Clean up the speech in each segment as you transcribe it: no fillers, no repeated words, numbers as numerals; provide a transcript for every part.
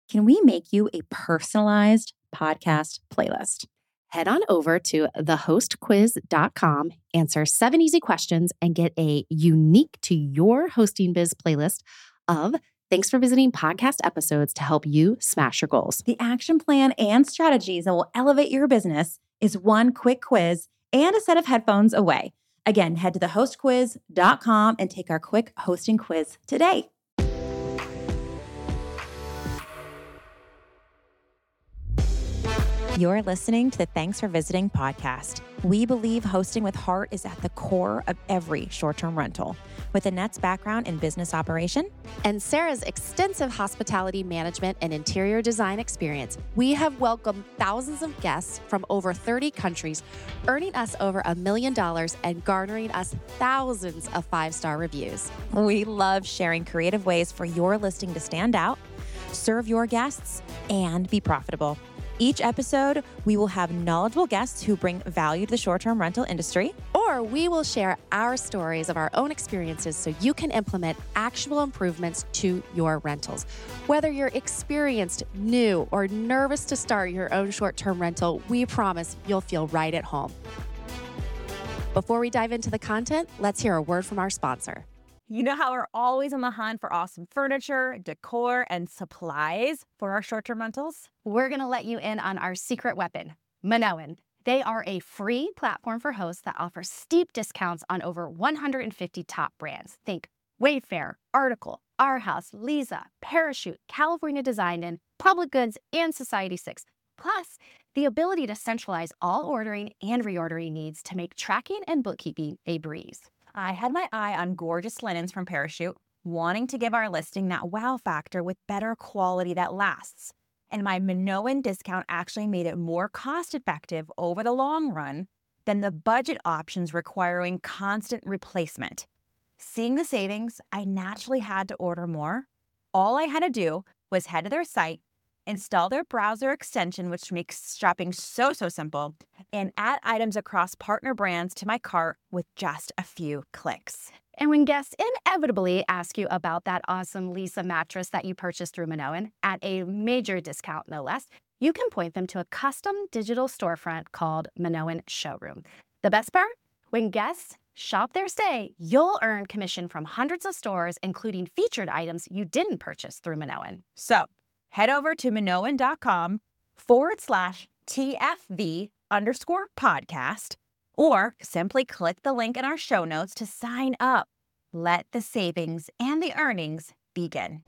can we make you a personalized podcast playlist? Head on over to thehostquiz.com, answer 7 easy questions, and get a unique to your hosting biz playlist of thanks for visiting podcast episodes to help you smash your goals. The action plan and strategies that will elevate your business is one quick quiz and a set of headphones away. Again, head to thehostquiz.com and take our quick hosting quiz today. You're listening to the Thanks for Visiting podcast. We believe hosting with heart is at the core of every short-term rental. With Annette's background in business operation and Sarah's extensive hospitality management and interior design experience, we have welcomed thousands of guests from over 30 countries, earning us over $1 million and garnering us thousands of 5-star reviews. We love sharing creative ways for your listing to stand out, serve your guests, and be profitable. Each episode, we will have knowledgeable guests who bring value to the short-term rental industry. Or we will share our stories of our own experiences so you can implement actual improvements to your rentals. Whether you're experienced, new, or nervous to start your own short-term rental, we promise you'll feel right at home. Before we dive into the content, let's hear a word from our sponsor. You know how we're always on the hunt for awesome furniture, decor, and supplies for our short-term rentals? We're going to let you in on our secret weapon, Minoan. They are a free platform for hosts that offers steep discounts on over 150 top brands. Think Wayfair, Article, Our House, Lisa, Parachute, California Designed In, Public Goods, and Society6. Plus, the ability to centralize all ordering and reordering needs to make tracking and bookkeeping a breeze. I had my eye on gorgeous linens from Parachute, wanting to give our listing that wow factor with better quality that lasts. And my Minoan discount actually made it more cost-effective over the long run than the budget options requiring constant replacement. Seeing the savings, I naturally had to order more. All I had to do was head to their site, install their browser extension, which makes shopping so simple, and add items across partner brands to my cart with just a few clicks. And when guests inevitably ask you about that awesome Lisa mattress that you purchased through Minoan at a major discount, no less, you can point them to a custom digital storefront called Minoan Showroom. The best part? When guests shop their stay, you'll earn commission from hundreds of stores, including featured items you didn't purchase through Minoan. So head over to Minoan.com/TFV_podcast, or simply click the link in our show notes to sign up. Let the savings and the earnings begin.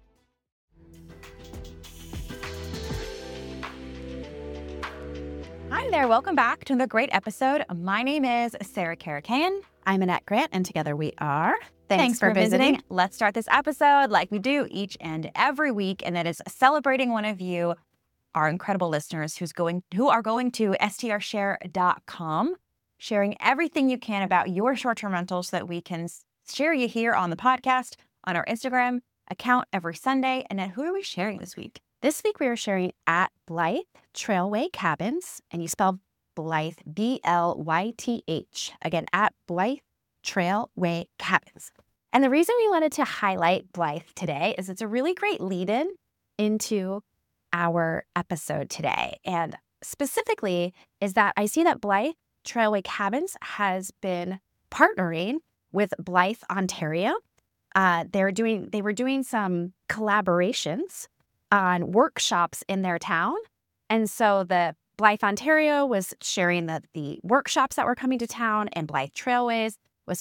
Hi there, welcome back to another great episode. My name is Sarah Karakayan. I'm Annette Grant, and together we are Thanks for visiting. Let's start this episode like we do each and every week, and that is celebrating one of you, our incredible listeners who are going to strshare.com, sharing everything you can about your short-term rentals so that we can share you here on the podcast, on our Instagram account every Sunday. And then who are we sharing this week? This week we are sharing at Blythe Trailway Cabins, and you spell Blythe B-L-Y-T-H. Again, at Blythe Trailway Cabins. And the reason we wanted to highlight Blythe today is it's a really great lead-in into our episode today. And specifically is that I see that Blythe Trailway Cabins has been partnering with Blythe, Ontario. They were doing some collaborations on workshops in their town. And so the Blythe, Ontario was sharing the workshops that were coming to town, and Blythe Trailways was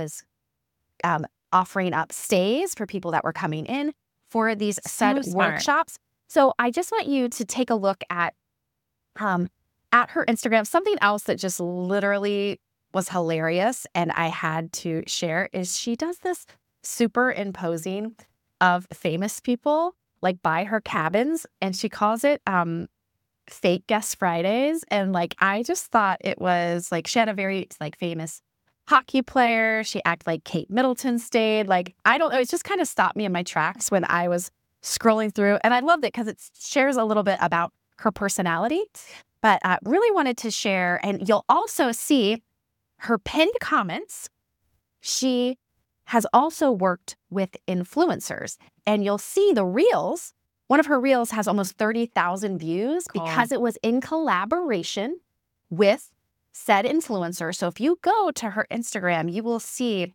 offering up stays for people that were coming in for these said workshops. So I just want you to take a look at her Instagram. Something else that just literally was hilarious and I had to share is she does this superimposing of famous people like by her cabins, and she calls it Fake Guest Fridays. And like I just thought it was like she had a very like famous hockey player. She acted like Kate Middleton stayed. Like, I don't know. It just kind of stopped me in my tracks when I was scrolling through. And I loved it because it shares a little bit about her personality. But I really wanted to share, and you'll also see her pinned comments. She has also worked with influencers, and you'll see the reels One of her reels has almost 30,000 views because it was in collaboration with said influencer. So if you go to her Instagram, you will see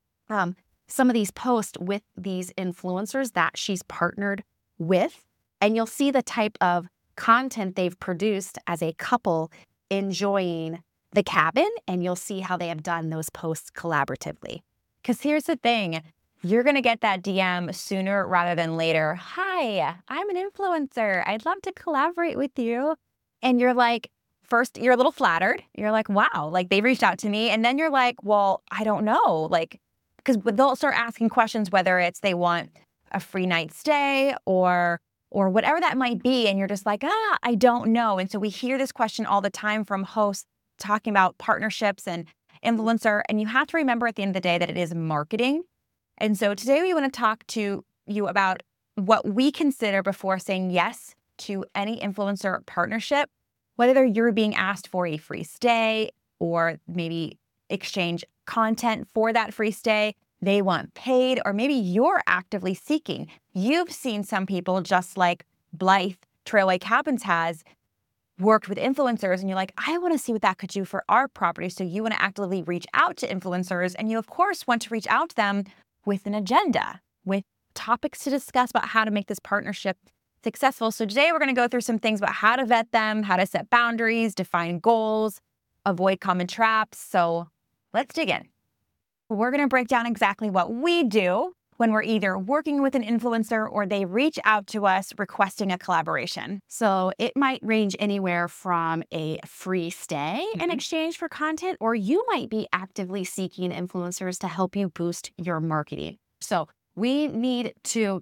some of these posts with these influencers that she's partnered with, and you'll see the type of content they've produced as a couple enjoying the cabin, and you'll see how they have done those posts collaboratively. Because here's the thing, you're going to get that DM sooner rather than later. Hi, I'm an influencer. I'd love to collaborate with you. And you're like, first, you're a little flattered. You're like, wow, like they reached out to me. And then you're like, well, I don't know. Like, because they'll start asking questions, whether it's they want a free night stay or whatever that might be. And you're just like, I don't know. And so we hear this question all the time from hosts talking about partnerships and influencer. And you have to remember at the end of the day that it is marketing. And so today we want to talk to you about what we consider before saying yes to any influencer partnership, whether you're being asked for a free stay or maybe exchange content for that free stay, they want paid, or maybe you're actively seeking. You've seen some people, just like Blythe Trailway Cabins has, worked with influencers, and you're like, I want to see what that could do for our property. So you want to actively reach out to influencers, and you of course want to reach out to them with an agenda, with topics to discuss about how to make this partnership successful. So today we're going to go through some things about how to vet them, how to set boundaries, define goals, avoid common traps. So let's dig in. We're going to break down exactly what we do when we're either working with an influencer or they reach out to us requesting a collaboration. So it might range anywhere from a free stay in exchange for content, or you might be actively seeking influencers to help you boost your marketing. So we need to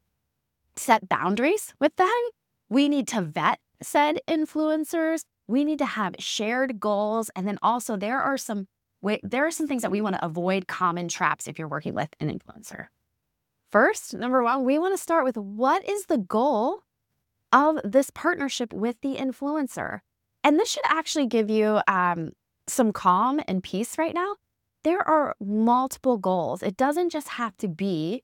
set boundaries with them. We need to vet said influencers. We need to have shared goals. And then also there are some things that we want to avoid common traps if you're working with an influencer. First, number one, we want to start with what is the goal of this partnership with the influencer? And this should actually give you some calm and peace right now. There are multiple goals. It doesn't just have to be,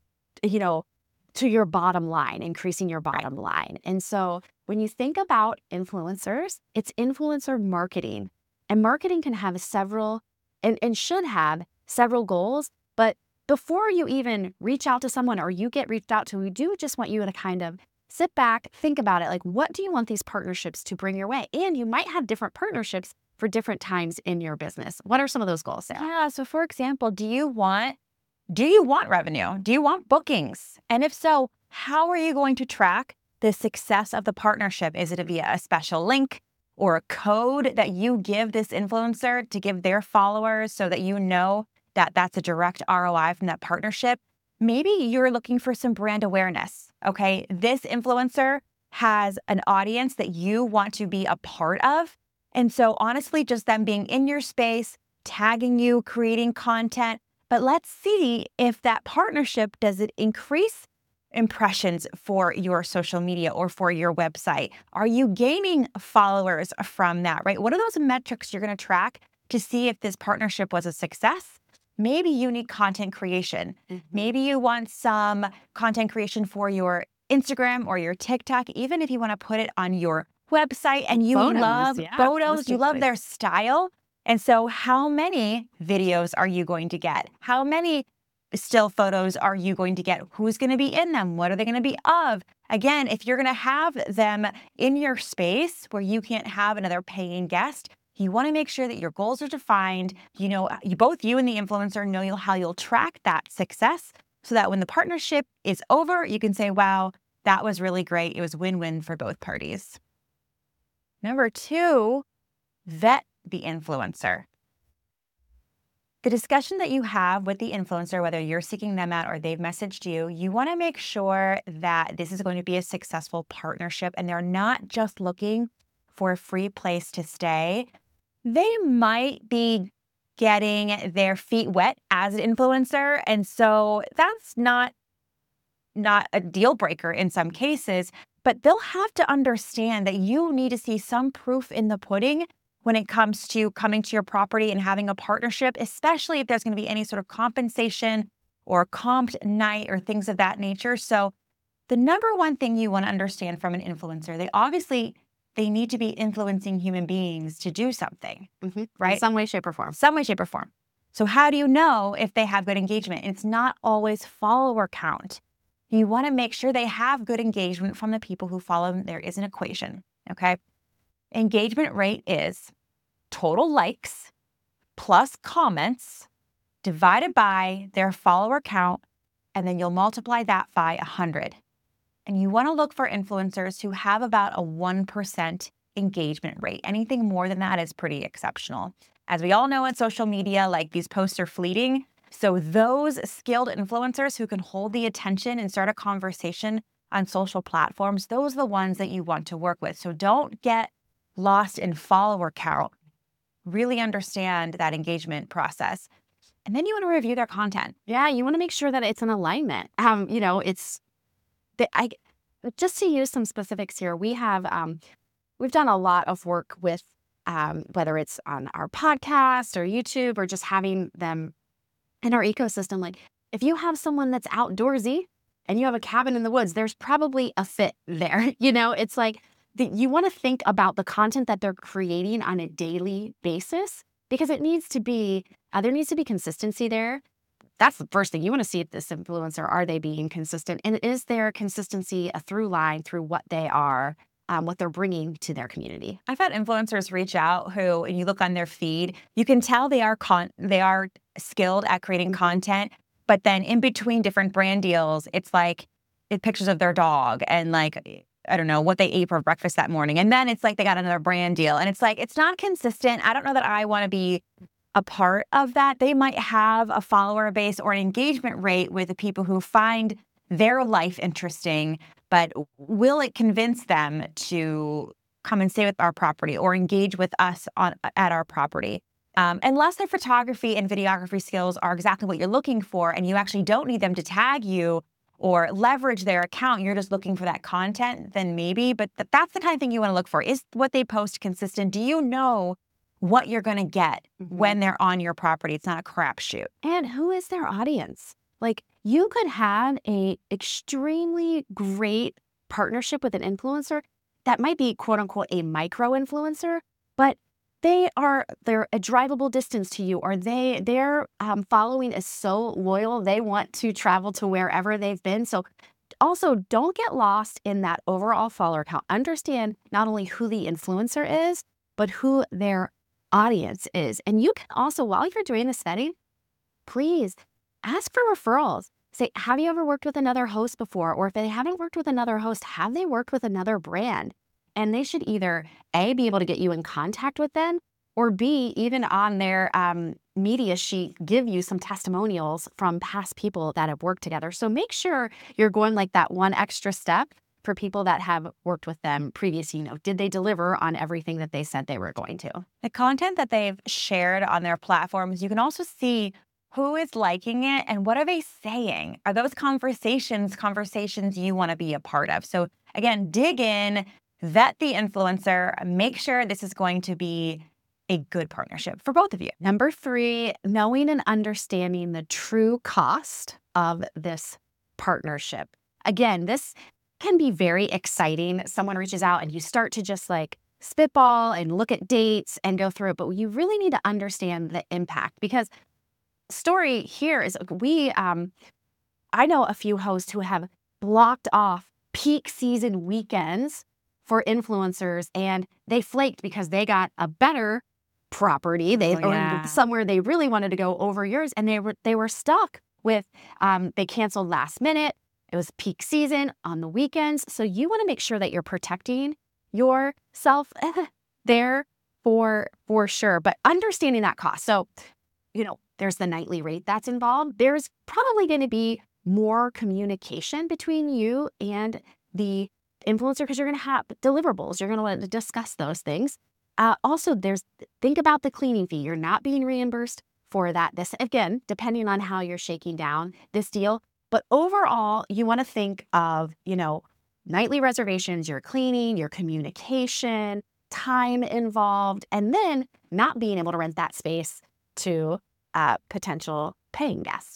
to your bottom line, increasing your bottom line. And so when you think about influencers, it's influencer marketing. And marketing can have several and should have several goals. But before you even reach out to someone or you get reached out to, we do just want you to kind of sit back, think about it. Like, what do you want these partnerships to bring your way? And you might have different partnerships for different times in your business. What are some of those goals, Sarah? Yeah. So for example, do you want revenue? Do you want bookings? And if so, how are you going to track the success of the partnership? Is it via a special link or a code that you give this influencer to give their followers so that you know that that's a direct ROI from that partnership? Maybe you're looking for some brand awareness. Okay. This influencer has an audience that you want to be a part of. And so honestly, just them being in your space, tagging you, creating content. But let's see if that partnership, does it increase impressions for your social media or for your website? Are you gaining followers from that, right? What are those metrics you're going to track to see if this partnership was a success? Maybe you need content creation. Maybe you want some content creation for your Instagram or your TikTok, even if you want to put it on your website and you love photos, you love their style. And so how many videos are you going to get? How many still photos are you going to get? Who's going to be in them? What are they going to be of? Again, if you're going to have them in your space where you can't have another paying guest, you want to make sure that your goals are defined. You know, both you and the influencer know how you'll track that success so that when the partnership is over, you can say, wow, that was really great. It was win-win for both parties. Number two, vet the influencer. The discussion that you have with the influencer, whether you're seeking them out or they've messaged you, you want to make sure that this is going to be a successful partnership and they're not just looking for a free place to stay. They might be getting their feet wet as an influencer. And so that's not a deal breaker in some cases, but they'll have to understand that you need to see some proof in the pudding when it comes to coming to your property and having a partnership, especially if there's going to be any sort of compensation or comped night or things of that nature. So the number one thing you want to understand from an influencer, they need to be influencing human beings to do something, right? In some way, shape, or form. Some way, shape, or form. So how do you know if they have good engagement? It's not always follower count. You want to make sure they have good engagement from the people who follow them. There is an equation, okay? Engagement rate is total likes plus comments divided by their follower count, and then you'll multiply that by 100. And you want to look for influencers who have about a 1% engagement rate. Anything more than that is pretty exceptional. As we all know in social media, like these posts are fleeting. So those skilled influencers who can hold the attention and start a conversation on social platforms, those are the ones that you want to work with. So don't get lost in follower count. Really understand that engagement process. And then you want to review their content. Yeah, you want to make sure that it's in alignment. Just to use some specifics here, we've done a lot of work with whether it's on our podcast or YouTube or just having them in our ecosystem. Like if you have someone that's outdoorsy and you have a cabin in the woods, there's probably a fit there. It's like you want to think about the content that they're creating on a daily basis because it needs to be, there needs to be consistency there. That's the first thing you want to see at this influencer. Are they being consistent? And is their consistency a through line through what they are, what they're bringing to their community? I've had influencers reach out who, and you look on their feed, you can tell they are skilled at creating content, but then in between different brand deals, it's like pictures of their dog and like, I don't know, what they ate for breakfast that morning. And then it's like they got another brand deal. And it's like, it's not consistent. I don't know that I want to be a part of that. They might have a follower base or an engagement rate with the people who find their life interesting, but will it convince them to come and stay with our property or engage with us at our property? Unless their photography and videography skills are exactly what you're looking for and you actually don't need them to tag you or leverage their account, you're just looking for that content, then maybe. But that's the kind of thing you want to look for. Is what they post consistent? Do you know what you're going to get when they're on your property? It's not a crapshoot. And who is their audience? Like you could have a extremely great partnership with an influencer that might be quote unquote a micro influencer, but they're a drivable distance to you, or their following is so loyal, they want to travel to wherever they've been. So also don't get lost in that overall follower count. Understand not only who the influencer is, but who their audience is. And you can also, while you're doing this vetting, please ask for referrals. Say, have you ever worked with another host before? Or if they haven't worked with another host, have they worked with another brand? And they should either A, be able to get you in contact with them, or B, even on their media sheet, give you some testimonials from past people that have worked together. So make sure you're going like that one extra step for people that have worked with them previously. Did they deliver on everything that they said they were going to? The content that they've shared on their platforms, you can also see who is liking it and what are they saying? Are those conversations you want to be a part of? So again, dig in, vet the influencer, make sure this is going to be a good partnership for both of you. Number 3, knowing and understanding the true cost of this partnership. Again, this can be very exciting. Someone reaches out and you start to just like spitball and look at dates and go through it, but you really need to understand the impact, because story here is I know a few hosts who have blocked off peak season weekends for influencers and they flaked because they got a better property. Or somewhere they really wanted to go over yours, and they were stuck with they canceled last minute. It was peak season on the weekends. So you want to make sure that you're protecting yourself there for sure, but understanding that cost. So, there's the nightly rate that's involved. There's probably going to be more communication between you and the influencer because you're going to have deliverables. You're going to want to discuss those things. Also, think about the cleaning fee. You're not being reimbursed for that. This, again, depending on how you're shaking down this deal. But overall, you want to think of, nightly reservations, your cleaning, your communication, time involved, and then not being able to rent that space to potential paying guests.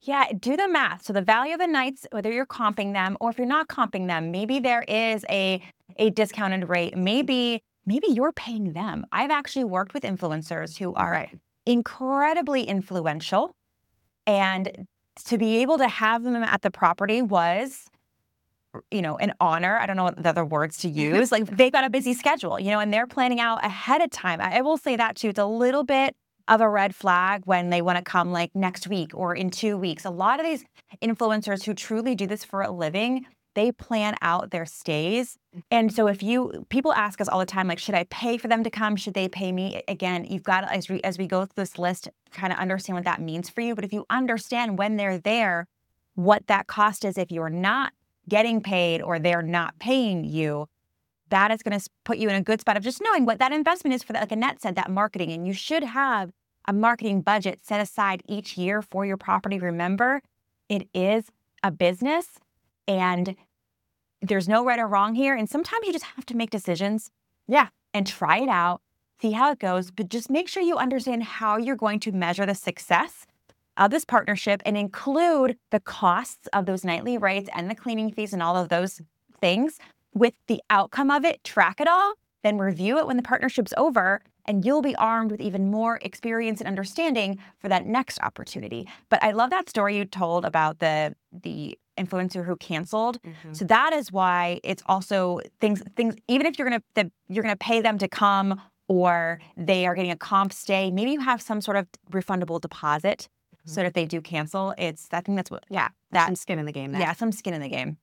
Yeah, do the math. So the value of the nights, whether you're comping them or if you're not comping them, maybe there is a discounted rate. Maybe you're paying them. I've actually worked with influencers who are incredibly influential, and to be able to have them at the property was, an honor. I don't know what the other words to use. Like, they've got a busy schedule, and they're planning out ahead of time. I will say that too. It's a little bit of a red flag when they want to come like next week or in 2 weeks. A lot of these influencers who truly do this for a living, they plan out their stays. And so people ask us all the time, like, should I pay for them to come? Should they pay me? Again, you've got to, as we go through this list, kind of understand what that means for you. But if you understand when they're there, what that cost is if you're not getting paid or they're not paying you, that is going to put you in a good spot of just knowing what that investment is for that, like Annette said, that marketing. And you should have a marketing budget set aside each year for your property. Remember, it is a business and there's no right or wrong here. And sometimes you just have to make decisions. Yeah. And try it out, see how it goes, but just make sure you understand how you're going to measure the success of this partnership and include the costs of those nightly rates and the cleaning fees and all of those things with the outcome of it, track it all, then review it when the partnership's over, and you'll be armed with even more experience and understanding for that next opportunity. But I love that story you told about the influencer who canceled. So that is why it's also things, even if you're gonna pay them to come or they are getting a comp stay, maybe you have some sort of refundable deposit so that if they do cancel, I think that's what, some skin in the game there. Yeah, some skin in the game.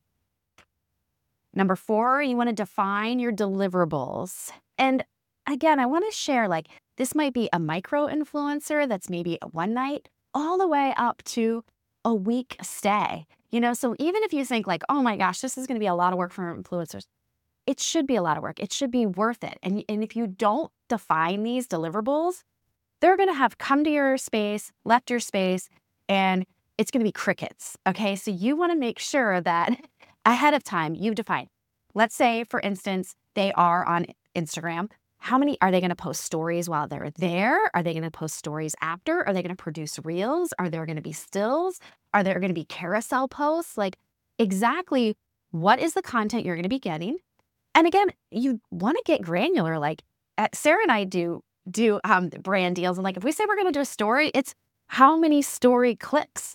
Number 4, you want to define your deliverables. And again, I want to share, like, this might be a micro influencer that's maybe a one night all the way up to a week stay. So even if you think like, oh my gosh, this is going to be a lot of work for influencers, it should be a lot of work. It should be worth it. And if you don't define these deliverables, they're going to have come to your space, left your space, and it's going to be crickets. Okay. So you want to make sure that ahead of time you define. Let's say, for instance, they are on Instagram. How many are they going to post stories while they're there? Are they going to post stories after? Are they going to produce reels? Are there going to be stills? Are there going to be carousel posts? Like, exactly what is the content you're going to be getting? And again, you want to get granular. Like, Sarah and I do brand deals. And like, if we say we're going to do a story, it's how many story clips,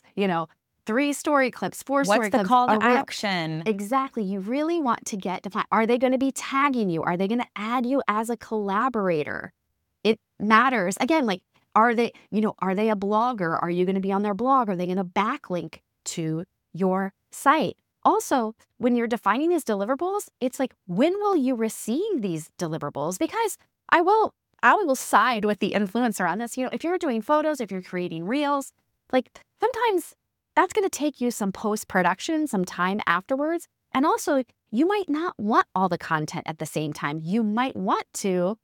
3 story clips, 4 story clips. What's the call to action? Exactly. You really want to get defined. Are they going to be tagging you? Are they going to add you as a collaborator? It matters. Again, like, are they a blogger? Are you going to be on their blog? Are they going to backlink to your site? Also, when you're defining these deliverables, it's like, when will you receive these deliverables? Because I will side with the influencer on this. If you're doing photos, if you're creating reels, like, sometimes that's going to take you some post-production, some time afterwards. And also, you might not want all the content at the same time. You might want to,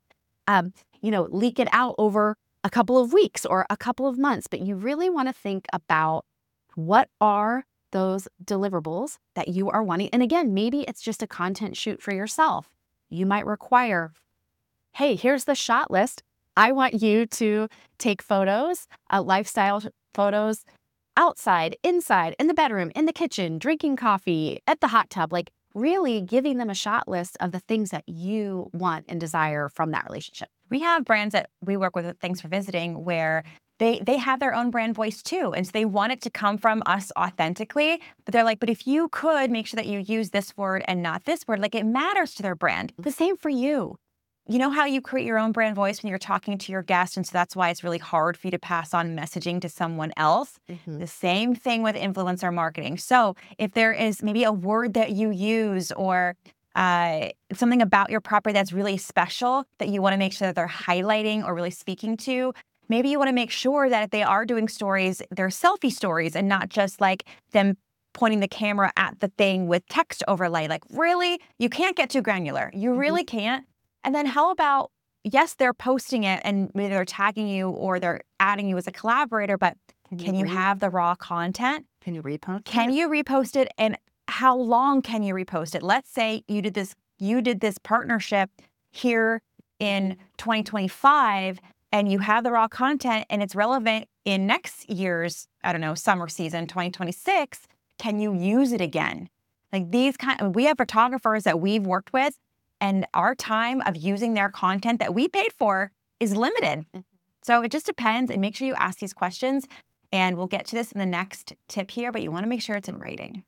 leak it out over a couple of weeks or a couple of months. But you really want to think about what are those deliverables that you are wanting. And again, maybe it's just a content shoot for yourself. You might require, hey, here's the shot list. I want you to take photos, lifestyle photos, outside, inside, in the bedroom, in the kitchen, drinking coffee, at the hot tub, like, really giving them a shot list of the things that you want and desire from that relationship. We have brands that we work with, thanks for visiting, where they have their own brand voice too. And so they want it to come from us authentically, but they're like, but if you could make sure that you use this word and not this word, like, it matters to their brand. The same for you. You know how you create your own brand voice when you're talking to your guest, and so that's why it's really hard for you to pass on messaging to someone else. The same thing with influencer marketing. So if there is maybe a word that you use or something about your property that's really special that you want to make sure that they're highlighting or really speaking to, maybe you want to make sure that if they are doing stories, they're selfie stories and not just like them pointing the camera at the thing with text overlay. Like, really, you can't get too granular. You really can't. And then how about, yes, they're posting it and maybe they're tagging you or they're adding you as a collaborator, but can you have the raw content? Can you repost it? Can you repost it? And how long can you repost it? Let's say you did this partnership here in 2025 and you have the raw content and it's relevant in next year's, summer season, 2026, can you use it again? Like we have photographers that we've worked with, and our time of using their content that we paid for is limited. So it just depends, and make sure you ask these questions. And we'll get to this in the next tip here, but you want to make sure it's in writing.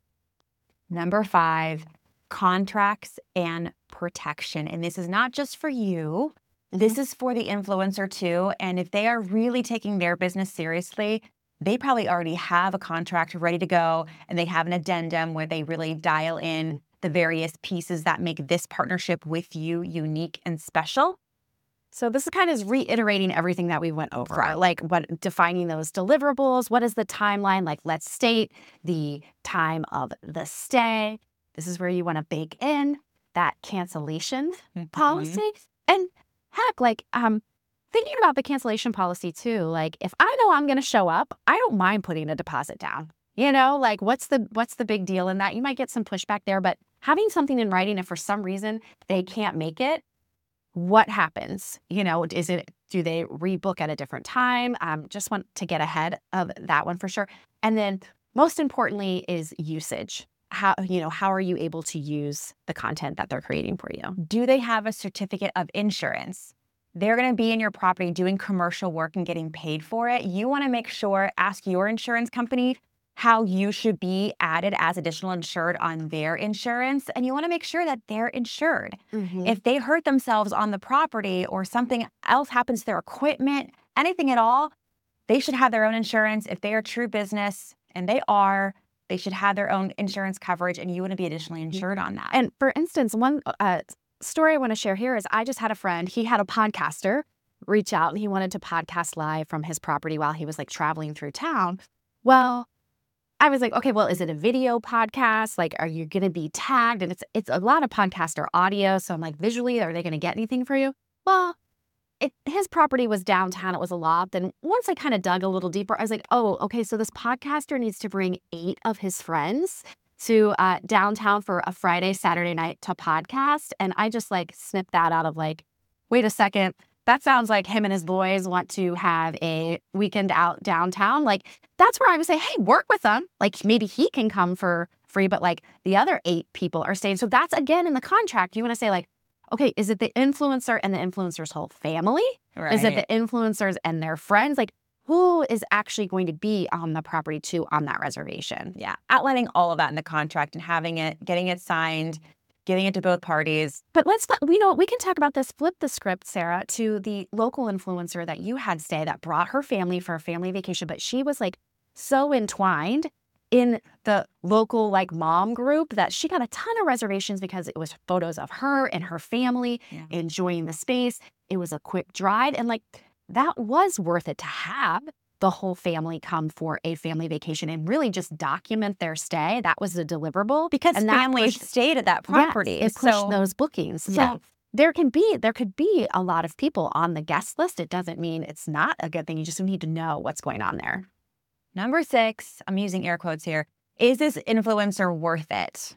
Number 5, contracts and protection. And this is not just for you. This is for the influencer too. And if they are really taking their business seriously, they probably already have a contract ready to go, and they have an addendum where they really dial in the various pieces that make this partnership with you unique and special. So this is kind of reiterating everything that we went over, like defining those deliverables. What is the timeline? Like, let's state the time of the stay. This is where you want to bake in that cancellation policy. And heck, like, thinking about the cancellation policy too, like if I know I'm going to show up, I don't mind putting a deposit down. Like what's the big deal in that? You might get some pushback there, but having something in writing, if for some reason they can't make it, what happens? Do they rebook at a different time? Just want to get ahead of that one for sure. And then most importantly is usage. How are you able to use the content that they're creating for you? Do they have a certificate of insurance? They're going to be in your property doing commercial work and getting paid for it. You want to make sure, ask your insurance company how you should be added as additional insured on their insurance. And you want to make sure that they're insured. If they hurt themselves on the property or something else happens to their equipment, anything at all, they should have their own insurance. If they are true business, and they should have their own insurance coverage, and you want to be additionally insured on that. And for instance, one story I want to share here is I just had a friend, he had a podcaster reach out and he wanted to podcast live from his property while he was like traveling through town. Well, I was like, okay, well, is it a video podcast? Like, are you going to be tagged? And it's a lot of podcaster audio. So I'm like, visually, are they going to get anything for you? Well, his property was downtown. It was a loft. And once I kind of dug a little deeper, I was like, oh, okay, so this podcaster needs to bring 8 of his friends to downtown for a Friday, Saturday night to podcast. And I just like snipped that out of like, wait a second. That sounds like him and his boys want to have a weekend out downtown. Like, that's where I would say, hey, work with them. Like, maybe he can come for free, but like the other 8 people are staying. So that's again in the contract. You want to say like, okay, is it the influencer and the influencer's whole family? Right. Is it the influencers and their friends? Like, who is actually going to be on the property too on that reservation? Yeah, outlining all of that in the contract and having it, getting it signed, giving it to both parties. But we can talk about this, flip the script, Sarah, to the local influencer that you had stay that brought her family for a family vacation, but she was like so entwined in the local like mom group that she got a ton of reservations because it was photos of her and her family enjoying the space. It was a quick drive, and like that was worth it to have the whole family come for a family vacation and really just document their stay. That was the deliverable. Because families stayed at that property. Yes, it pushed those bookings. Yeah. So there could be a lot of people on the guest list. It doesn't mean it's not a good thing. You just need to know what's going on there. Number 6, I'm using air quotes here. Is this influencer worth it?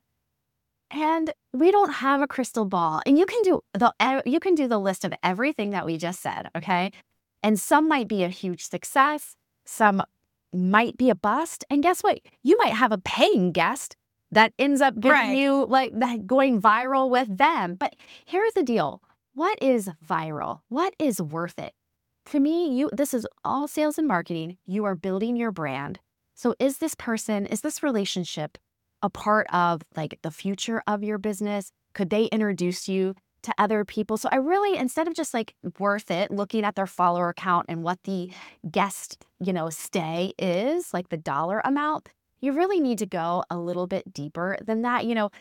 And we don't have a crystal ball. And you can do the list of everything that we just said, okay? And some might be a huge success. Some might be a bust. And guess what? You might have a paying guest that ends up getting you like going viral with them. But here's the deal. What is viral? What is worth it? For me, this is all sales and marketing. You are building your brand. So is this relationship a part of like the future of your business? Could they introduce you to other people? So I really, instead of just like worth it, looking at their follower count and what the guest, stay is, like the dollar amount, you really need to go a little bit deeper than that.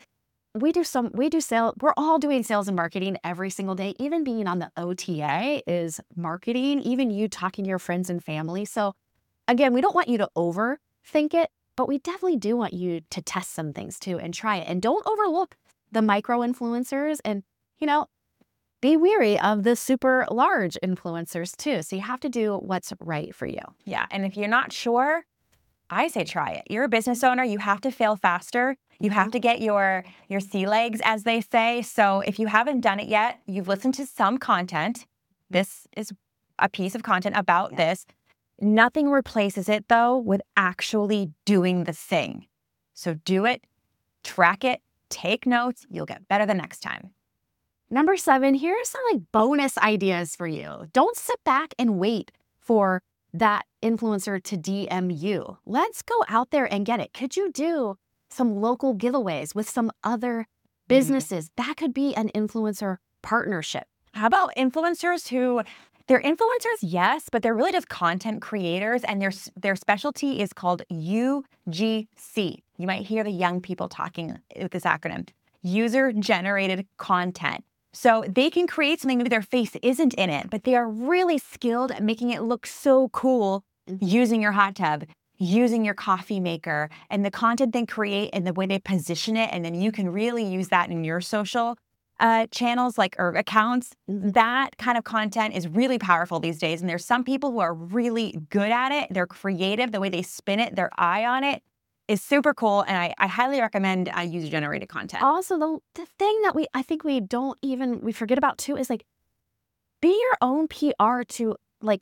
We're all doing sales and marketing every single day. Even being on the OTA is marketing, even you talking to your friends and family. So again, we don't want you to overthink it, but we definitely do want you to test some things too and try it. And don't overlook the micro influencers and, be wary of the super large influencers too. So you have to do what's right for you. Yeah. And if you're not sure, I say try it. You're a business owner. You have to fail faster. You have to get your sea legs, as they say. So if you haven't done it yet, you've listened to some content. This is a piece of content about this. Nothing replaces it though with actually doing the thing. So do it, track it, take notes. You'll get better the next time. Number 7, here are some like bonus ideas for you. Don't sit back and wait for that influencer to DM you. Let's go out there and get it. Could you do some local giveaways with some other businesses? That could be an influencer partnership. How about influencers who, they're influencers, yes, but they're really just content creators, and their specialty is called UGC. You might hear the young people talking with this acronym, user-generated content. So they can create something, maybe their face isn't in it, but they are really skilled at making it look so cool using your hot tub, using your coffee maker, and the content they create and the way they position it, and then you can really use that in your social channels or accounts. That kind of content is really powerful these days. And there's some people who are really good at it. They're creative. The way they spin it, their eye on it is super cool. And I highly recommend user-generated content. Also, the thing that I think we forget about too is be your own PR to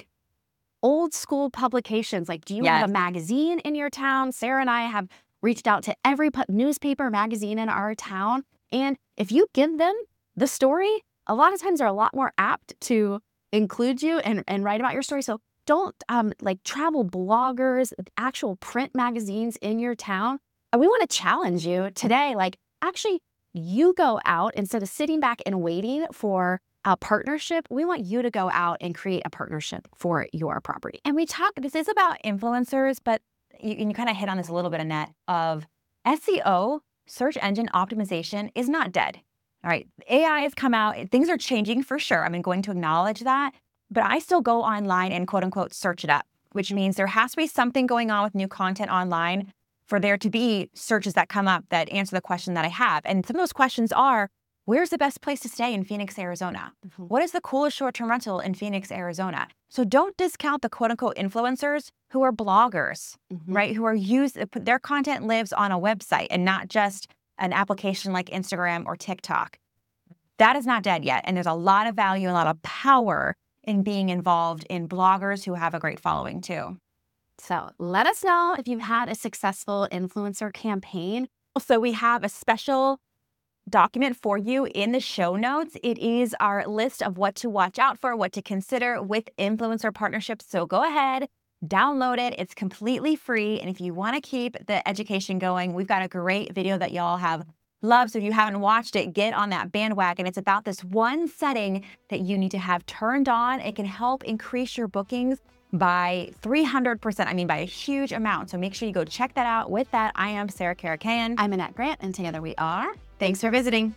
old school publications. Do you have a magazine in your town? Sarah and I have reached out to every newspaper, magazine in our town. And if you give them the story, a lot of times they're a lot more apt to include you and write about your story. So don't travel bloggers, actual print magazines in your town. And we want to challenge you today. Actually, you go out instead of sitting back and waiting for a partnership. We want you to go out and create a partnership for your property. And this is about influencers, but you kind of hit on this a little bit, Annette, of SEO, search engine optimization, is not dead. All right, AI has come out. Things are changing for sure. I'm going to acknowledge that. But I still go online and quote unquote search it up, which means there has to be something going on with new content online for there to be searches that come up that answer the question that I have. And some of those questions are, where's the best place to stay in Phoenix, Arizona? What is the coolest short-term rental in Phoenix, Arizona? So don't discount the quote-unquote influencers who are bloggers, right? Who are their content lives on a website and not just an application like Instagram or TikTok. That is not dead yet. And there's a lot of value and a lot of power in being involved in bloggers who have a great following too. So let us know if you've had a successful influencer campaign. So we have a special document for you in the show notes. It is our list of what to watch out for, what to consider with influencer partnerships. So go ahead, download it. It's completely free. And if you want to keep the education going, we've got a great video that y'all have loved. So if you haven't watched it, get on that bandwagon. It's about this one setting that you need to have turned on. It can help increase your bookings by 300%. I mean, by a huge amount. So make sure you go check that out. With that, I am Sarah Karakayan. I'm Annette Grant, and together we are. Thanks for visiting.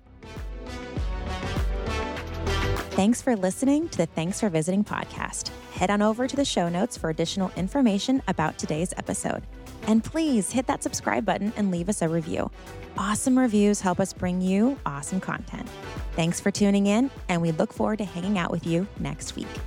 Thanks for listening to the Thanks for Visiting podcast. Head on over to the show notes for additional information about today's episode. And please hit that subscribe button and leave us a review. Awesome reviews help us bring you awesome content. Thanks for tuning in, and we look forward to hanging out with you next week.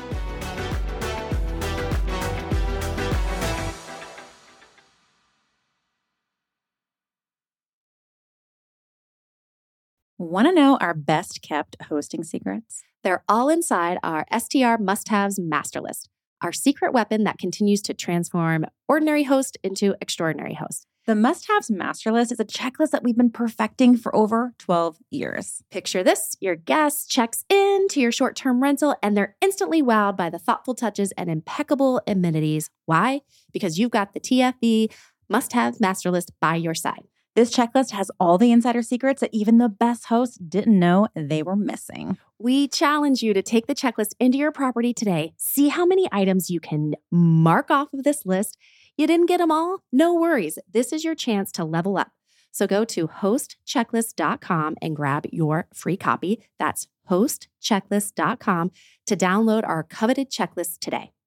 Want to know our best kept hosting secrets? They're all inside our STR must-haves master list, our secret weapon that continues to transform ordinary host into extraordinary host. The must-haves master list is a checklist that we've been perfecting for over 12 years. Picture this: your guest checks in to your short-term rental and they're instantly wowed by the thoughtful touches and impeccable amenities. Why? Because you've got the TFV must-have master list by your side. This checklist has all the insider secrets that even the best hosts didn't know they were missing. We challenge you to take the checklist into your property today. See how many items you can mark off of this list. You didn't get them all? No worries. This is your chance to level up. So go to hostchecklist.com and grab your free copy. That's hostchecklist.com to download our coveted checklist today.